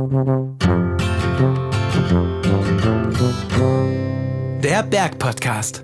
Der Bergpodcast.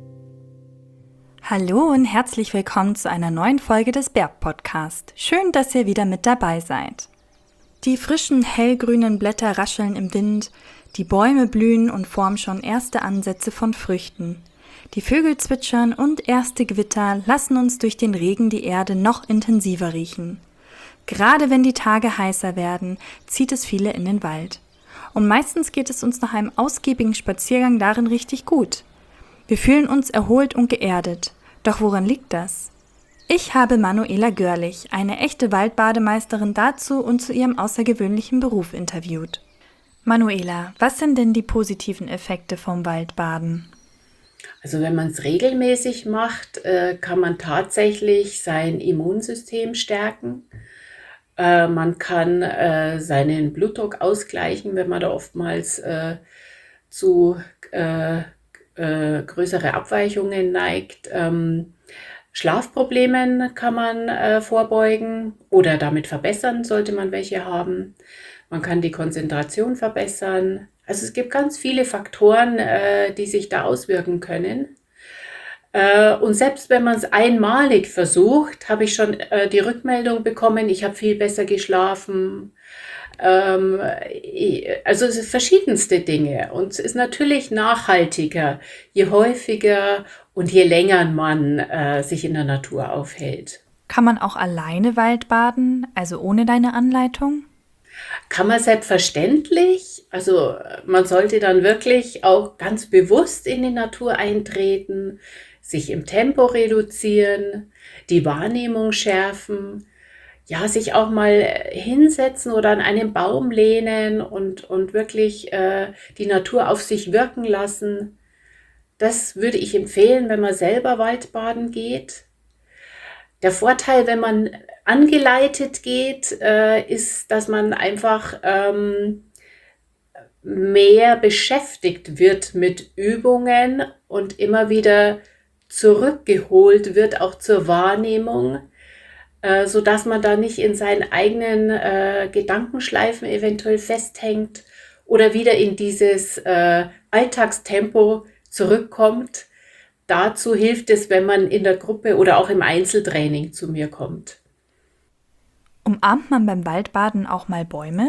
Hallo und herzlich willkommen zu einer neuen Folge des Bergpodcast. Schön, dass ihr wieder mit dabei seid. Die frischen, hellgrünen Blätter rascheln im Wind, die Bäume blühen und formen schon erste Ansätze von Früchten. Die Vögel zwitschern und erste Gewitter lassen uns durch den Regen die Erde noch intensiver riechen. Gerade wenn die Tage heißer werden, zieht es viele in den Wald. Und meistens geht es uns nach einem ausgiebigen Spaziergang darin richtig gut. Wir fühlen uns erholt und geerdet. Doch woran liegt das? Ich habe Manuela Görlich, eine echte Waldbademeisterin, dazu und zu ihrem außergewöhnlichen Beruf interviewt. Manuela, was sind denn die positiven Effekte vom Waldbaden? Also wenn man es regelmäßig macht, kann man tatsächlich sein Immunsystem stärken. Man kann seinen Blutdruck ausgleichen, wenn man da oftmals zu größere Abweichungen neigt. Schlafproblemen kann man vorbeugen oder damit verbessern, sollte man welche haben. Man kann die Konzentration verbessern. Also es gibt ganz viele Faktoren, die sich da auswirken können. Und selbst wenn man es einmalig versucht, habe ich schon die Rückmeldung bekommen, ich habe viel besser geschlafen. Also es sind verschiedenste Dinge. Und es ist natürlich nachhaltiger, je häufiger und je länger man sich in der Natur aufhält. Kann man auch alleine Waldbaden, also ohne deine Anleitung? Kann man selbstverständlich. Also man sollte dann wirklich auch ganz bewusst in die Natur eintreten, sich im Tempo reduzieren, die Wahrnehmung schärfen, ja, sich auch mal hinsetzen oder an einen Baum lehnen und wirklich die Natur auf sich wirken lassen. Das würde ich empfehlen, wenn man selber Waldbaden geht. Der Vorteil, wenn man angeleitet geht, ist, dass man einfach mehr beschäftigt wird mit Übungen und immer wieder zurückgeholt wird, auch zur Wahrnehmung, sodass man da nicht in seinen eigenen Gedankenschleifen eventuell festhängt oder wieder in dieses Alltagstempo zurückkommt. Dazu hilft es, wenn man in der Gruppe oder auch im Einzeltraining zu mir kommt. Umarmt man beim Waldbaden auch mal Bäume?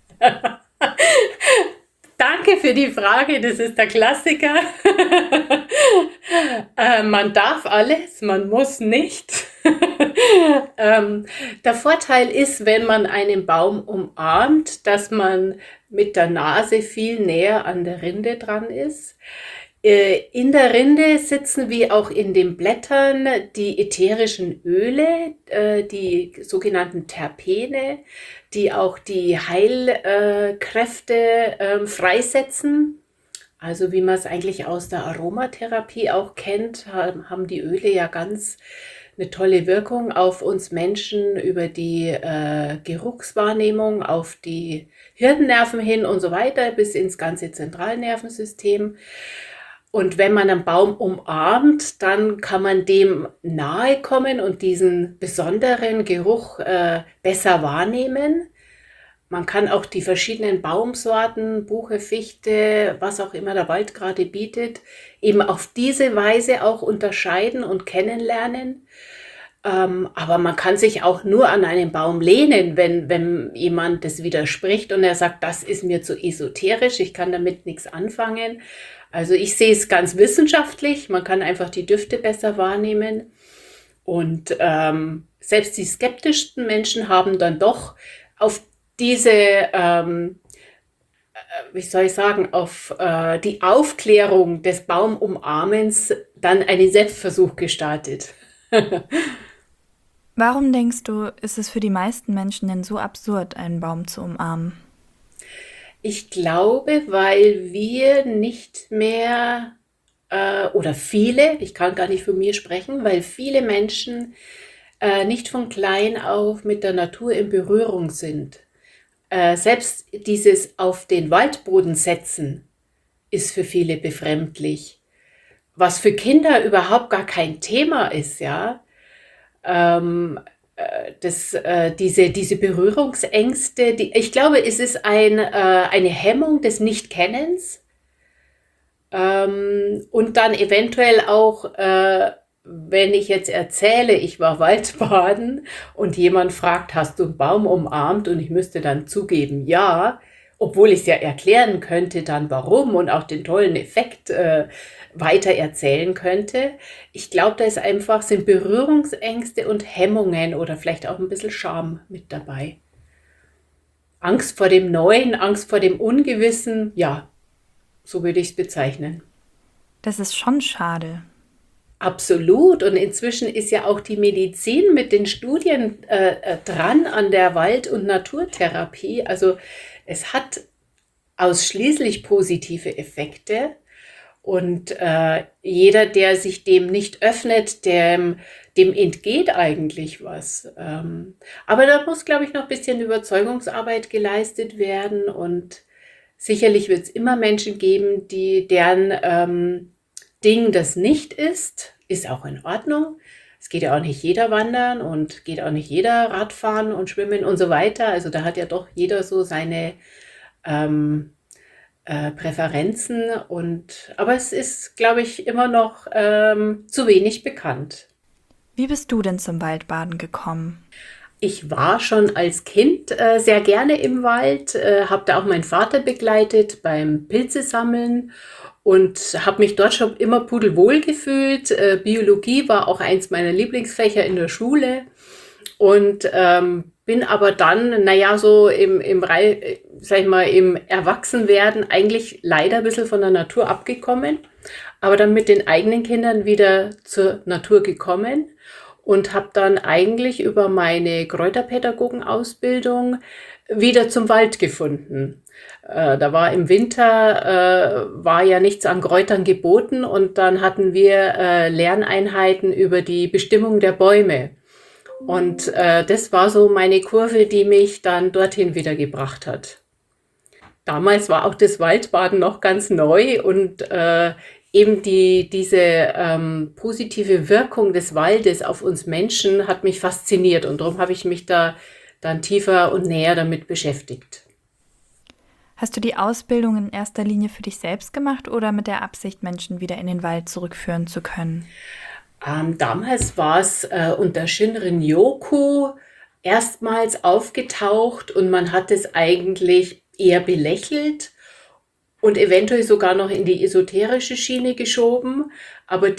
Danke für die Frage, das ist der Klassiker. Man darf alles, man muss nicht. Der Vorteil ist, wenn man einen Baum umarmt, dass man mit der Nase viel näher an der Rinde dran ist. In der Rinde sitzen wie auch in den Blättern die ätherischen Öle, die sogenannten Terpene, die auch die Heilkräfte freisetzen. Also wie man es eigentlich aus der Aromatherapie auch kennt, haben die Öle ja ganz eine tolle Wirkung auf uns Menschen über die Geruchswahrnehmung, auf die Hirnnerven hin und so weiter bis ins ganze Zentralnervensystem. Und wenn man einen Baum umarmt, dann kann man dem nahe kommen und diesen besonderen Geruch besser wahrnehmen. Man kann auch die verschiedenen Baumsorten, Buche, Fichte, was auch immer der Wald gerade bietet, eben auf diese Weise auch unterscheiden und kennenlernen. Aber man kann sich auch nur an einen Baum lehnen, wenn jemand das widerspricht und er sagt, das ist mir zu esoterisch, ich kann damit nichts anfangen. Also ich sehe es ganz wissenschaftlich, man kann einfach die Düfte besser wahrnehmen und selbst die skeptischsten Menschen haben dann doch auf diese, auf die Aufklärung des Baumumarmens dann einen Selbstversuch gestartet. Warum denkst du, ist es für die meisten Menschen denn so absurd, einen Baum zu umarmen? Ich glaube, weil wir nicht mehr, oder viele, ich kann gar nicht für mich sprechen, weil viele Menschen nicht von klein auf mit der Natur in Berührung sind. Selbst dieses auf den Waldboden setzen ist für viele befremdlich. Was für Kinder überhaupt gar kein Thema ist, ja. diese Berührungsängste, ich glaube, es ist eine Hemmung des Nichtkennens, und dann eventuell auch, wenn ich jetzt erzähle, ich war Waldbaden und jemand fragt, hast du einen Baum umarmt? Und ich müsste dann zugeben, ja, obwohl ich es ja erklären könnte, dann warum und auch den tollen Effekt weiter erzählen könnte. Ich glaube, sind Berührungsängste und Hemmungen oder vielleicht auch ein bisschen Scham mit dabei. Angst vor dem Neuen, Angst vor dem Ungewissen, ja, so würde ich es bezeichnen. Das ist schon schade. Absolut. Und inzwischen ist ja auch die Medizin mit den Studien dran an der Wald- und Naturtherapie. Also es hat ausschließlich positive Effekte. Und jeder, der sich dem nicht öffnet, dem entgeht eigentlich was. Aber da muss, glaube ich, noch ein bisschen Überzeugungsarbeit geleistet werden. Und sicherlich wird es immer Menschen geben, deren Ding das nicht ist auch in Ordnung. Es geht ja auch nicht jeder wandern und geht auch nicht jeder Radfahren und schwimmen und so weiter. Also da hat ja doch jeder so seine Präferenzen. Aber es ist, glaube ich, immer noch zu wenig bekannt. Wie bist du denn zum Waldbaden gekommen? Ich war schon als Kind sehr gerne im Wald, habe da auch meinen Vater begleitet beim Pilzesammeln und habe mich dort schon immer pudelwohl gefühlt. Biologie war auch eins meiner Lieblingsfächer in der Schule und bin aber dann, so sag ich mal, im Erwachsenwerden eigentlich leider ein bisschen von der Natur abgekommen, aber dann mit den eigenen Kindern wieder zur Natur gekommen und habe dann eigentlich über meine Kräuterpädagogenausbildung wieder zum Wald gefunden. Da war im Winter, war ja nichts an Kräutern geboten und dann hatten wir Lerneinheiten über die Bestimmung der Bäume. Und das war so meine Kurve, die mich dann dorthin wieder gebracht hat. Damals war auch das Waldbaden noch ganz neu und eben diese positive Wirkung des Waldes auf uns Menschen hat mich fasziniert und darum habe ich mich da dann tiefer und näher damit beschäftigt. Hast du die Ausbildung in erster Linie für dich selbst gemacht oder mit der Absicht, Menschen wieder in den Wald zurückführen zu können? Damals war es unter Shinrin-yoku erstmals aufgetaucht und man hat es eigentlich eher belächelt und eventuell sogar noch in die esoterische Schiene geschoben, aber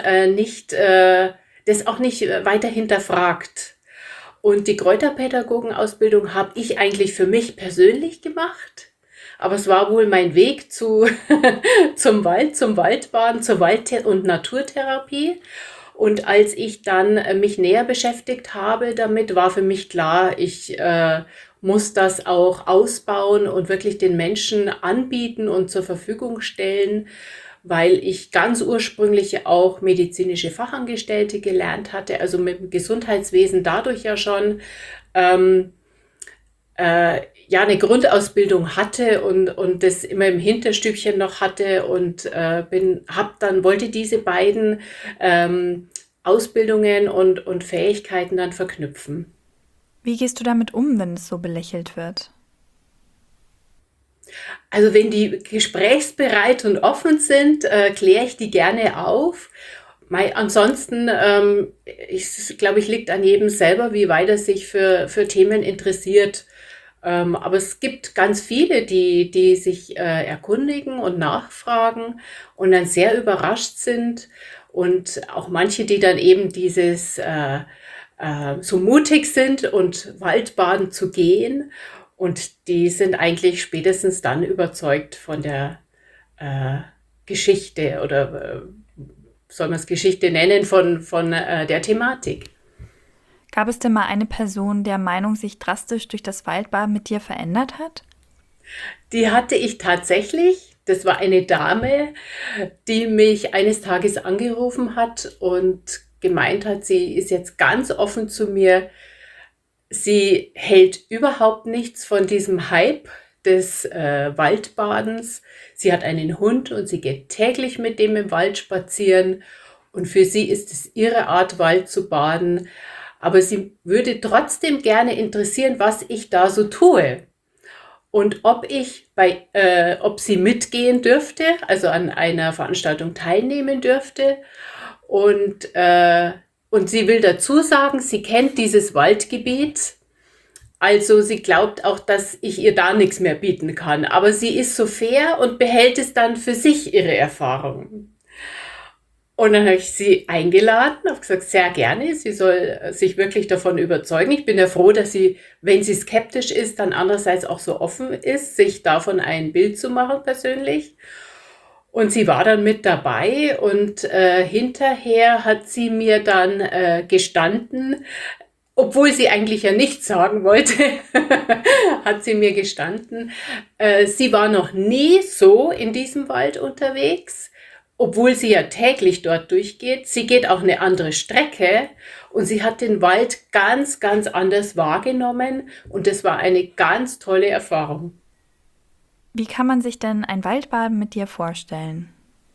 das auch nicht weiter hinterfragt. Und die Kräuterpädagogenausbildung habe ich eigentlich für mich persönlich gemacht, aber es war wohl mein Weg zum Wald, zum Waldbaden, zur Wald- und Naturtherapie. Und als ich dann mich näher beschäftigt habe damit, war für mich klar, ich muss das auch ausbauen und wirklich den Menschen anbieten und zur Verfügung stellen, weil ich ganz ursprünglich auch medizinische Fachangestellte gelernt hatte, also mit dem Gesundheitswesen dadurch ja schon eine Grundausbildung hatte und das immer im Hinterstübchen noch hatte und wollte diese beiden Ausbildungen und Fähigkeiten dann verknüpfen. Wie gehst du damit um, wenn es so belächelt wird? Also wenn die gesprächsbereit und offen sind, kläre ich die gerne auf. Ansonsten, ich glaube, liegt an jedem selber, wie weit er sich für Themen interessiert. Aber es gibt ganz viele, die sich erkundigen und nachfragen und dann sehr überrascht sind. Und auch manche, die dann eben so mutig sind und Waldbaden zu gehen. Und die sind eigentlich spätestens dann überzeugt von der Geschichte oder soll man es Geschichte nennen, von der Thematik. Gab es denn mal eine Person, der Meinung sich drastisch durch das Waldbaden mit dir verändert hat? Die hatte ich tatsächlich. Das war eine Dame, die mich eines Tages angerufen hat und gemeint hat, sie ist jetzt ganz offen zu mir. Sie hält überhaupt nichts von diesem Hype des Waldbadens. Sie hat einen Hund und sie geht täglich mit dem im Wald spazieren. Und für sie ist es ihre Art, Wald zu baden. aber sie würde trotzdem gerne interessieren, was ich da so tue. Und ob sie mitgehen dürfte, also an einer Veranstaltung teilnehmen dürfte. Und sie will dazu sagen, sie kennt dieses Waldgebiet. Also sie glaubt auch, dass ich ihr da nichts mehr bieten kann. Aber sie ist so fair und behält es dann für sich, ihre Erfahrungen. Und dann habe ich sie eingeladen, habe gesagt, sehr gerne, sie soll sich wirklich davon überzeugen. Ich bin ja froh, dass sie, wenn sie skeptisch ist, dann andererseits auch so offen ist, sich davon ein Bild zu machen persönlich. Und sie war dann mit dabei und hinterher hat sie mir dann gestanden, obwohl sie eigentlich ja nichts sagen wollte, hat sie mir gestanden, sie war noch nie so in diesem Wald unterwegs, obwohl sie ja täglich dort durchgeht. Sie geht auch eine andere Strecke und sie hat den Wald ganz, ganz anders wahrgenommen und das war eine ganz tolle Erfahrung. Wie kann man sich denn ein Waldbaden mit dir vorstellen?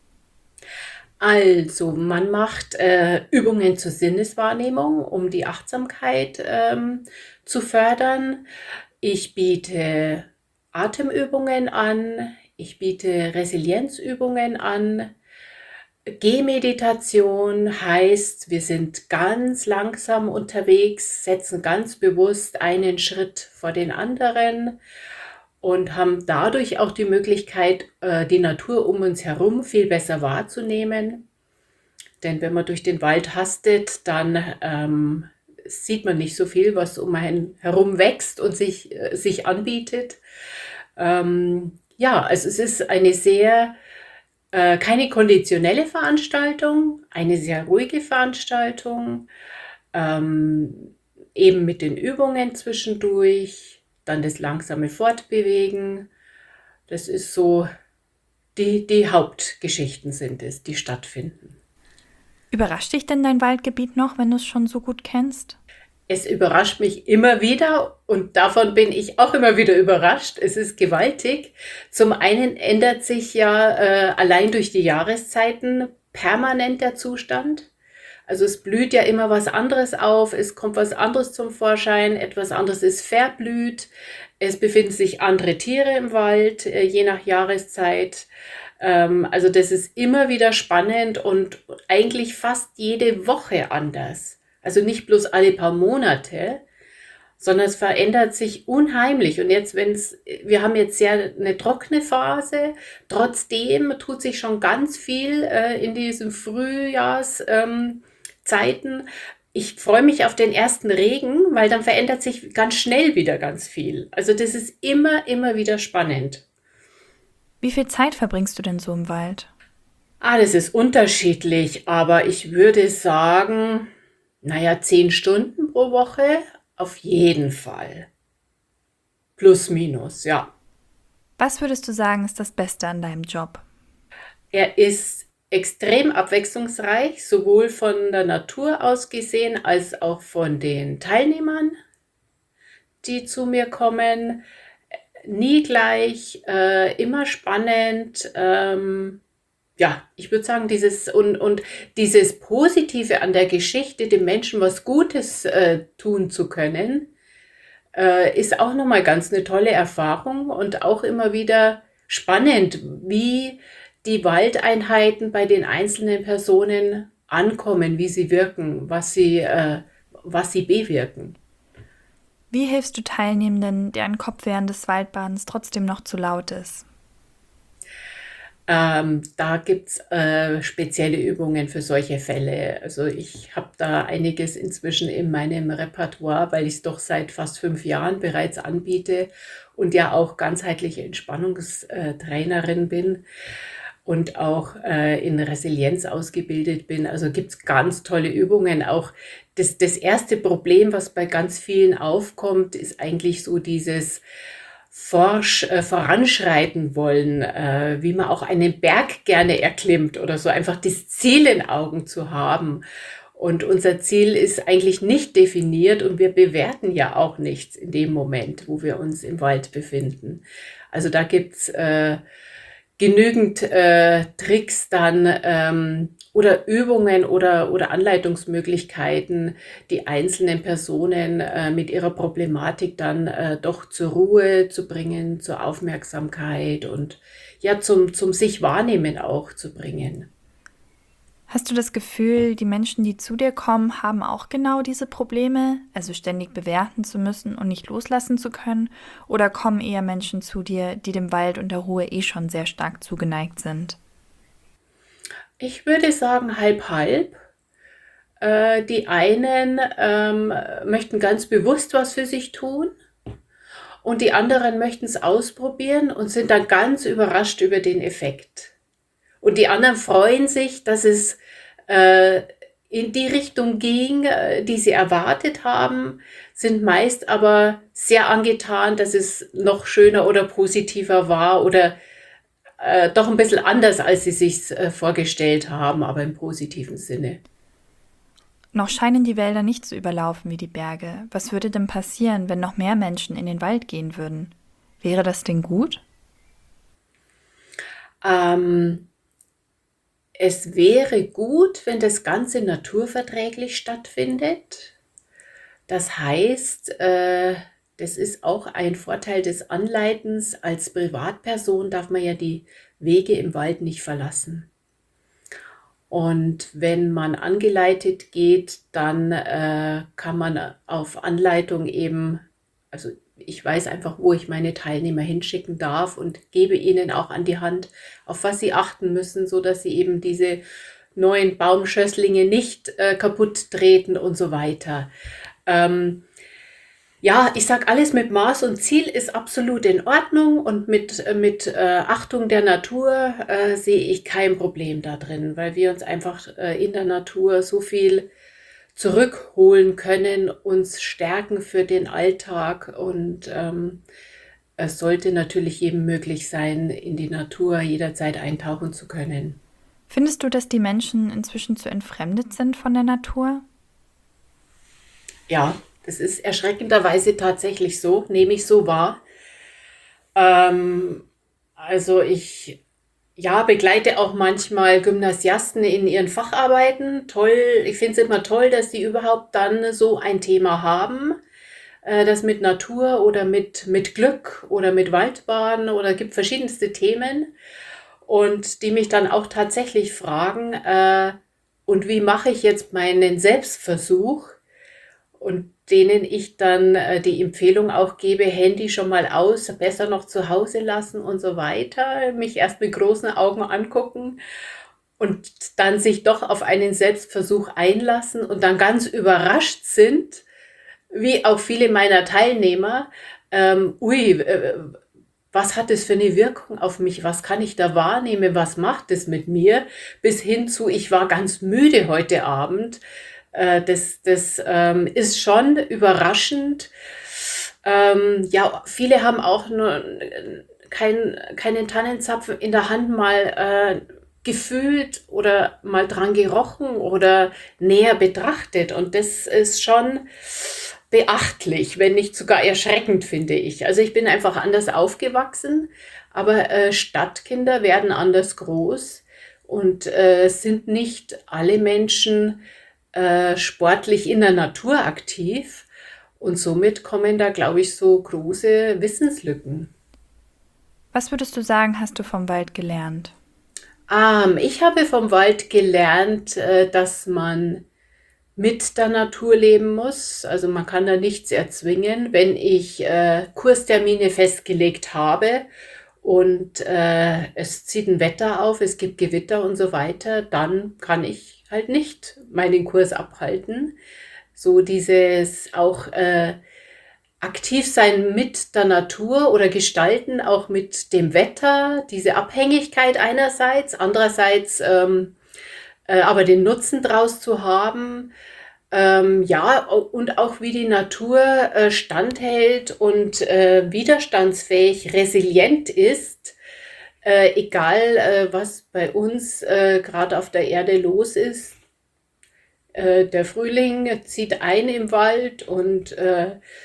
Also, man macht Übungen zur Sinneswahrnehmung, um die Achtsamkeit zu fördern. Ich biete Atemübungen an, ich biete Resilienzübungen an. Gehmeditation heißt, wir sind ganz langsam unterwegs, setzen ganz bewusst einen Schritt vor den anderen und haben dadurch auch die Möglichkeit, die Natur um uns herum viel besser wahrzunehmen. Denn wenn man durch den Wald hastet, dann sieht man nicht so viel, was um einen herum wächst und sich anbietet. Ja, also es ist eine keine konditionelle Veranstaltung, eine sehr ruhige Veranstaltung, eben mit den Übungen zwischendurch, dann das langsame Fortbewegen. Das ist so, die Hauptgeschichten sind es, die stattfinden. Überrascht dich denn dein Waldgebiet noch, wenn du es schon so gut kennst? Es überrascht mich immer wieder und davon bin ich auch immer wieder überrascht. Es ist gewaltig. Zum einen ändert sich ja allein durch die Jahreszeiten permanent der Zustand. Also es blüht ja immer was anderes auf, es kommt was anderes zum Vorschein, etwas anderes ist verblüht, es befinden sich andere Tiere im Wald, je nach Jahreszeit. Also das ist immer wieder spannend und eigentlich fast jede Woche anders. Also nicht bloß alle paar Monate, sondern es verändert sich unheimlich. Und jetzt, wir haben jetzt ja eine trockene Phase, trotzdem tut sich schon ganz viel in diesen Frühjahrszeiten. Ich freue mich auf den ersten Regen, weil dann verändert sich ganz schnell wieder ganz viel. Also das ist immer, immer wieder spannend. Wie viel Zeit verbringst du denn so im Wald? Das ist unterschiedlich, aber ich würde sagen, 10 Stunden pro Woche auf jeden Fall. Plus, minus, ja. Was würdest du sagen, ist das Beste an deinem Job? Er ist extrem abwechslungsreich, sowohl von der Natur aus gesehen, als auch von den Teilnehmern, die zu mir kommen. Nie gleich, immer spannend. Ja, ich würde sagen, dieses Positive an der Geschichte, dem Menschen was Gutes tun zu können, ist auch nochmal ganz eine tolle Erfahrung und auch immer wieder spannend, wie die Waldeinheiten bei den einzelnen Personen ankommen, wie sie wirken, was sie bewirken. Wie hilfst du Teilnehmenden, deren Kopf während des Waldbadens trotzdem noch zu laut ist? Da gibt's spezielle Übungen für solche Fälle. Also ich habe da einiges inzwischen in meinem Repertoire, weil ich es doch seit fast 5 Jahren bereits anbiete und ja auch ganzheitliche Entspannungstrainerin bin und auch in Resilienz ausgebildet bin. Also gibt's ganz tolle Übungen. Auch das erste Problem, was bei ganz vielen aufkommt, ist eigentlich so dieses voranschreiten wollen, wie man auch einen Berg gerne erklimmt oder so, einfach das Ziel in Augen zu haben. Und unser Ziel ist eigentlich nicht definiert und wir bewerten ja auch nichts in dem Moment, wo wir uns im Wald befinden. Also da gibt's genügend Tricks dann oder Übungen oder Anleitungsmöglichkeiten, die einzelnen Personen mit ihrer Problematik dann doch zur Ruhe zu bringen, zur Aufmerksamkeit und ja zum sich wahrnehmen auch zu bringen. Hast du das Gefühl, die Menschen, die zu dir kommen, haben auch genau diese Probleme, also ständig bewerten zu müssen und nicht loslassen zu können? Oder kommen eher Menschen zu dir, die dem Wald und der Ruhe schon sehr stark zugeneigt sind? Ich würde sagen, halb, halb. Die einen möchten ganz bewusst was für sich tun und die anderen möchten es ausprobieren und sind dann ganz überrascht über den Effekt. Und die anderen freuen sich, dass es in die Richtung ging, die sie erwartet haben, sind meist aber sehr angetan, dass es noch schöner oder positiver war oder doch ein bisschen anders, als sie sich vorgestellt haben, aber im positiven Sinne. Noch scheinen die Wälder nicht so überlaufen wie die Berge. Was würde denn passieren, wenn noch mehr Menschen in den Wald gehen würden? Wäre das denn gut? Es wäre gut, wenn das Ganze naturverträglich stattfindet. Das heißt, das ist auch ein Vorteil des Anleitens. Als Privatperson darf man ja die Wege im Wald nicht verlassen. Und wenn man angeleitet geht, dann kann man auf Anleitung eben, also ich weiß einfach, wo ich meine Teilnehmer hinschicken darf und gebe ihnen auch an die Hand, auf was sie achten müssen, so dass sie eben diese neuen Baumschösslinge nicht kaputt treten und so weiter. Ja, ich sag, alles mit Maß und Ziel ist absolut in Ordnung und mit Achtung der Natur sehe ich kein Problem da drin, weil wir uns einfach in der Natur so viel zurückholen können, uns stärken für den Alltag und es sollte natürlich jedem möglich sein, in die Natur jederzeit eintauchen zu können. Findest du, dass die Menschen inzwischen zu entfremdet sind von der Natur? Ja, das ist erschreckenderweise tatsächlich so, nehme ich so wahr. Also ich begleite auch manchmal Gymnasiasten in ihren Facharbeiten. Toll, ich finde es immer toll, dass die überhaupt dann so ein Thema haben, das mit Natur oder mit Glück oder mit Waldbaden oder gibt verschiedenste Themen und die mich dann auch tatsächlich fragen, und wie mache ich jetzt meinen Selbstversuch? Und denen ich dann die Empfehlung auch gebe, Handy schon mal aus, besser noch zu Hause lassen und so weiter, mich erst mit großen Augen angucken und dann sich doch auf einen Selbstversuch einlassen und dann ganz überrascht sind, wie auch viele meiner Teilnehmer, was hat das für eine Wirkung auf mich? Was kann ich da wahrnehmen? Was macht es mit mir? Bis hin zu, ich war ganz müde heute Abend. Das ist schon überraschend. Ja, viele haben auch nur keinen Tannenzapfen in der Hand mal gefühlt oder mal dran gerochen oder näher betrachtet. Und das ist schon beachtlich, wenn nicht sogar erschreckend, finde ich. Also ich bin einfach anders aufgewachsen, aber Stadtkinder werden anders groß und sind nicht alle Menschen sportlich in der Natur aktiv. Und somit kommen da, glaube ich, so große Wissenslücken. Was würdest du sagen, hast du vom Wald gelernt? Ich habe vom Wald gelernt, dass man mit der Natur leben muss. Also man kann da nichts erzwingen. Wenn ich Kurstermine festgelegt habe und es zieht ein Wetter auf, es gibt Gewitter und so weiter, dann kann ich halt nicht meinen Kurs abhalten. So dieses auch aktiv sein mit der Natur oder gestalten, auch mit dem Wetter, diese Abhängigkeit einerseits, andererseits aber den Nutzen draus zu haben, ja, und auch wie die Natur standhält und widerstandsfähig, resilient ist, egal was bei uns gerade auf der Erde los ist. Der Frühling zieht ein im Wald und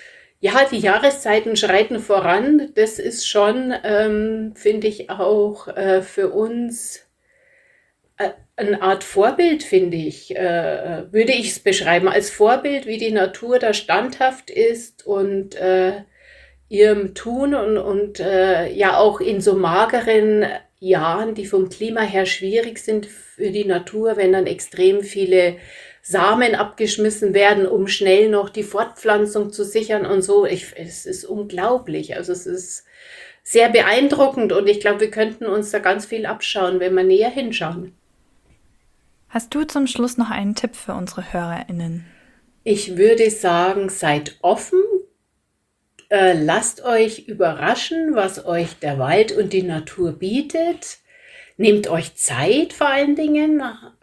Ja, die Jahreszeiten schreiten voran. Das ist schon, finde ich, auch für uns eine Art Vorbild, finde ich, würde ich es beschreiben, als Vorbild, wie die Natur da standhaft ist und ihrem Tun und ja auch in so mageren Jahren, die vom Klima her schwierig sind für die Natur, wenn dann extrem viele Samen abgeschmissen werden, um schnell noch die Fortpflanzung zu sichern und so. Es ist unglaublich. Also es ist sehr beeindruckend und ich glaube, wir könnten uns da ganz viel abschauen, wenn wir näher hinschauen. Hast du zum Schluss noch einen Tipp für unsere HörerInnen? Ich würde sagen, seid offen, lasst euch überraschen, was euch der Wald und die Natur bietet. Nehmt euch Zeit vor allen Dingen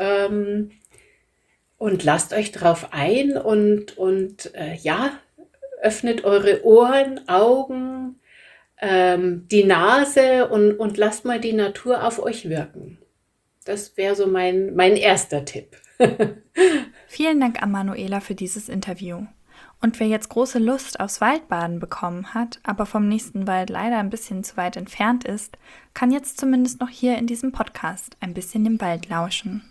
und lasst euch drauf ein und ja, öffnet eure Ohren, Augen, die Nase und lasst mal die Natur auf euch wirken. Das wäre so mein erster Tipp. Vielen Dank an Manuela für dieses Interview. Und wer jetzt große Lust aufs Waldbaden bekommen hat, aber vom nächsten Wald leider ein bisschen zu weit entfernt ist, kann jetzt zumindest noch hier in diesem Podcast ein bisschen dem Wald lauschen.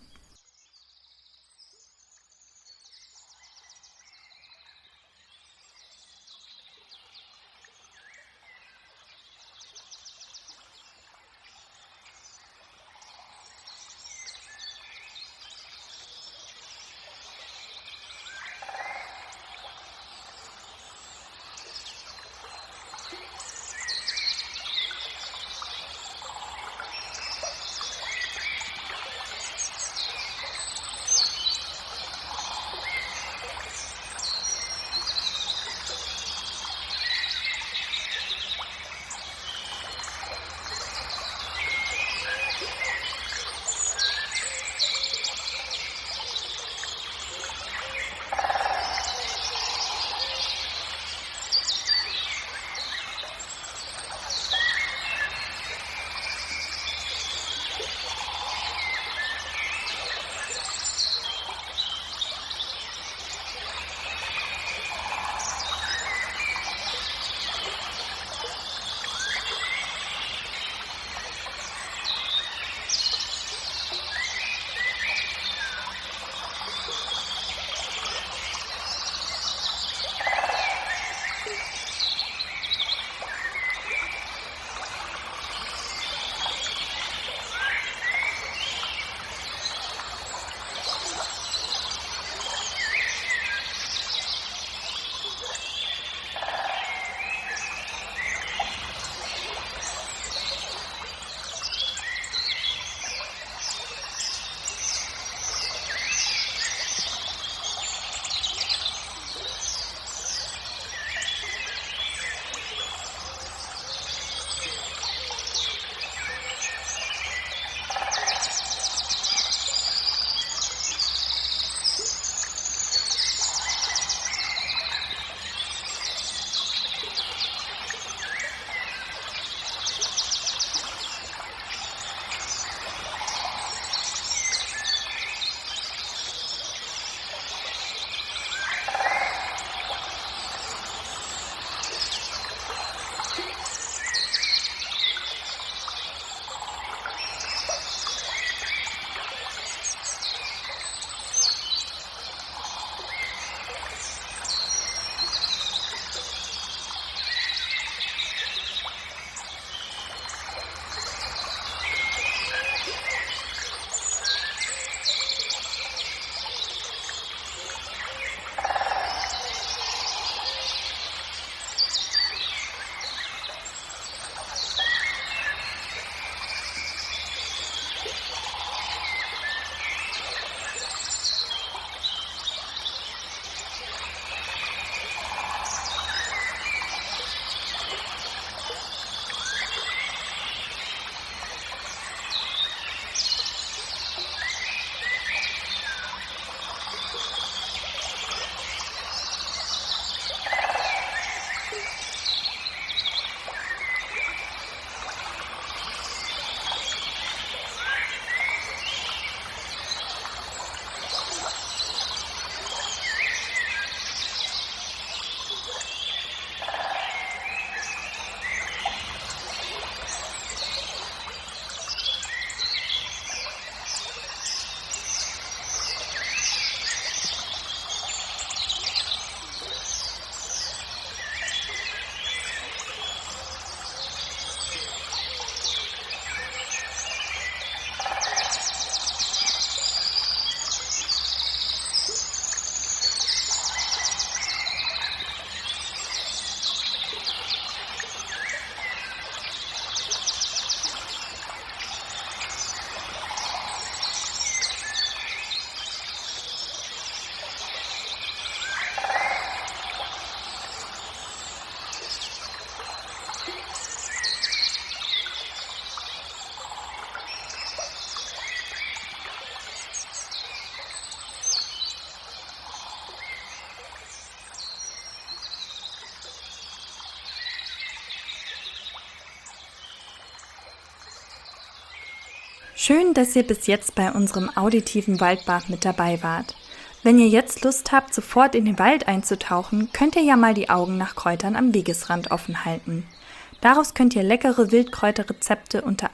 Schön, dass ihr bis jetzt bei unserem auditiven Waldbad mit dabei wart. Wenn ihr jetzt Lust habt, sofort in den Wald einzutauchen, könnt ihr ja mal die Augen nach Kräutern am Wegesrand offen halten. Daraus könnt ihr leckere Wildkräuterrezepte unter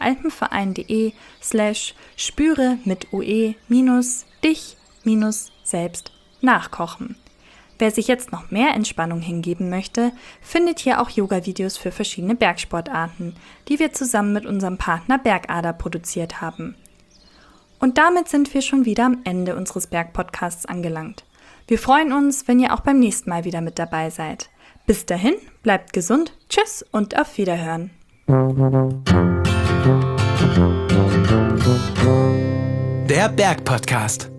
alpenverein.de/spüre-dich-selbst nachkochen. Wer sich jetzt noch mehr Entspannung hingeben möchte, findet hier auch Yoga-Videos für verschiedene Bergsportarten, die wir zusammen mit unserem Partner Bergader produziert haben. Und damit sind wir schon wieder am Ende unseres Bergpodcasts angelangt. Wir freuen uns, wenn ihr auch beim nächsten Mal wieder mit dabei seid. Bis dahin, bleibt gesund, tschüss und auf Wiederhören. Der Bergpodcast.